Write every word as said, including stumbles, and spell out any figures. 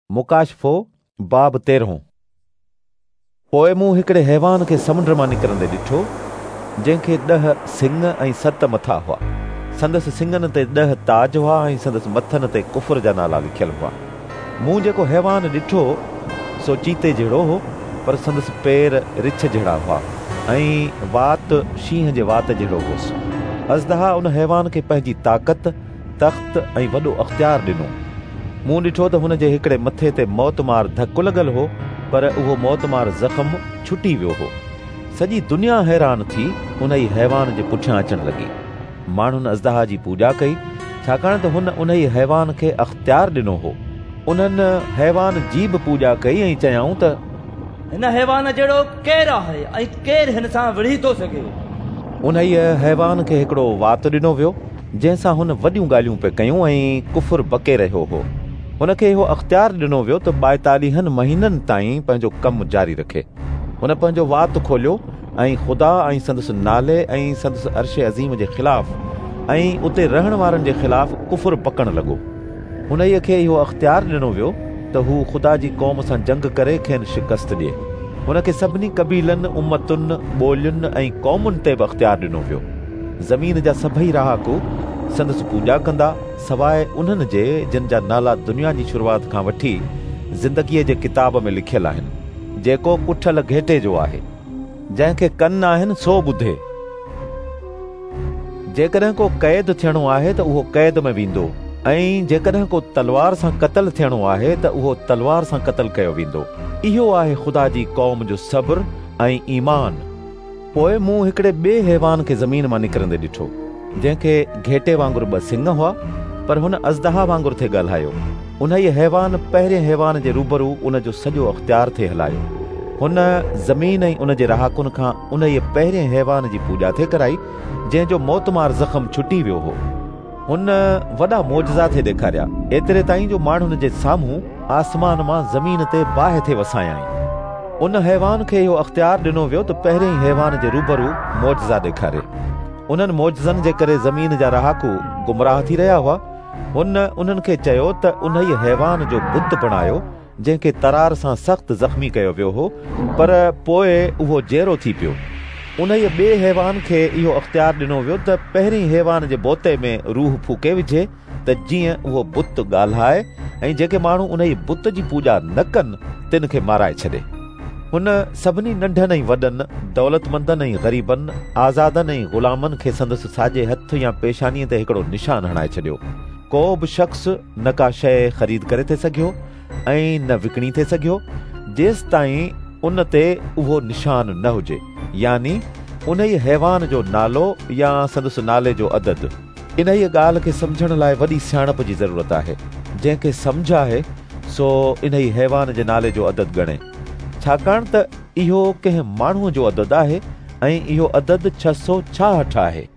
मुकाशफ़ो बाब तेरहों। पोइ मूं हिकिड़े हैवान खे समुंड मां निकिरंदे ॾिठो, जंहिंखे ॾह सिंग ऐं सत मथा हुआ। संदसि सिंगनि ते ॾह ताज हुआ ऐं संदसि मथनि ते कुफर जा नाला लिखियल हुआ। मूं जेको हैवान ॾिठो सो चीते जहिड़ो हो, पर संदसि पेर रिछ जहिड़ा हुआ ऐं वात शींहं जे वात जहिड़ो हुअसि। अज़दहा उन हैवान खे पंहिंजी ताक़त, तख़्त ऐं वॾो अख़्तियार ॾिनो। मूं ॾिठो त हुन जे हिकिड़े मथे ते मौतमार धकु लॻल हो, पर उहो मौतमार ज़ख़्म छुटी वियो हो। सॼी दुनिया हैरान थी उन ई हैवान जे पुठियां अचण लॻी। माण्हुनि अज़दहा जी पूॼा कई, छाकाणि त हुन उन ई हैवान खे अख़्तियार ॾिनो हो। उन्हनि हैवान जी बि पूॼा कई ऐं चयाऊं त हिन हैवान जहिड़ो केरु आहे ऐं केरु हिन सां विढ़ी थो सघे। उन ई हैवान खे हिकिड़ो वात ॾिनो वियो, जंहिंसां हुन वॾियूं ॻाल्हियूं पे कयूं ऐं कुफुर बके रहियो हो। हुनखे इहो अख़्तियार ॾिनो वियो त ॿाएतालीहनि महीननि ताईं पंहिंजो कमु जारी रखे। हुन पंहिंजो वात खोलियो ऐं ख़ुदा ऐं संदसि नाले ऐं संदसि अर्श अज़ीम जे ख़िलाफ़ ऐं उते रहण वारनि जे ख़िलाफ़ कुफुर बकण लॻो। हुन ई खे इहो अख़्तियार ॾिनो वियो त हू ख़ुदा जी क़ौम सां जंग करे खेनि शिकस्त ॾिए। हुनखे सभिनी क़बीलनि, उम्मतुनि, ॿोलियुनि ऐं क़ौमुनि ते बि अख़्तियार ॾिनो वियो। ज़मीन जा सभई रहाकू संदसि पूॼा कंदा, सवाइ उन्हनि जे जिन जा नाला दुनिया जी शुरूआत खां वठी ज़िंदगीअ जे किताब में लिखियल आहिनि। जेको कुठल घेटे जो आहे, जंहिंखे कन आहिनि सो ॿुधे। जेकॾहिं को क़ैद थियणो आहे त उहो क़ैद में वेंदो, ऐं जेकॾहिं को तलवार सां क़तल थियणो आहे त उहो तलवार सां क़तल कयो वेंदो। इहो आहे ख़ुदा जी क़ौम जो सब्र ऐं ईमान। पोइ मूं हिकिड़े ॿिए हैवान खे ज़मीन मां निकिरंदे ॾिठो, जंहिंखे घेटे वांगुरु ॿ सिंग हुआ, पर हुन अज़दहा वांगुरु थे ॻाल्हायो। उन ई हैवान पहिरें हैवान जे रूबरू उन जो सॼो अख़्तियार थे हलायो। हुन ज़मीन ऐं उन जे रहाकुनि खां उन ई पहिरें हैवान जी पूॼा थे कराई, जंहिंजो मौतमार ज़ख़्म छुटी वियो हो। हुन वॾा मौजज़ा थे ॾेखारिया, एतिरे ताईं जो माण्हुनि जे साम्हूं आसमान मां ज़मीन ते बाहि थे वसायाईं। उन हैवान खे इहो अख़्तियार ॾिनो वियो त पहिरें ई हैवान जे रूबरू मौजज़ा ॾेखारे। उन्हनि मौजज़नि जे करे ज़मीन जा रहाकू गुमराह थी रहिया हुआ। हुन उन्हनि खे चयो त उन ई हैवान जो बुत बणायो, जंहिंखे तरार सां सख़्तु ज़ख़्मी कयो वियो हो, पर पोइ उहो जहिड़ो थी पियो। उन ई ॿिए हैवान खे इहो अख़्तियार ॾिनो वियो त पहिरीं हैवान जे बोते में रूह फूके विझे, त जीअं उहो बुत ॻाल्हाए ऐं जेके माण्हू उन ई बुत जी पूॼा न कनि तिन खे माराए छॾे। हुन सभिनी नंढनि ऐं वॾनि, दौलतमंदनि ऐं ग़रीबनि, आज़ादनि ऐं ग़ुलामनि खे संदसि साॼे हथ या पेशानीअ ते हिकिड़ो निशान हणाए छॾियो। को बि शख़्स न का शइ ख़रीद करे थे सघियो ऐं न विकिणी थे सघियो, जेसि ताईं उन ते उहो निशान न हुजे, यानी उन ई हैवान जो नालो या संदसि नाले जो अदद। इन ई ॻाल्हि खे सम्झण लाइ वॾी सियाणप जी ज़रूरत आहे। जंहिंखे सम्झ आहे सो इन ई हैवान जे नाले जो अदद ॻणे, छाकाणि त इहो कंहिं माण्हूअ जो अदद आहे ऐं इहो अदद छह सौ छाहठि आहे।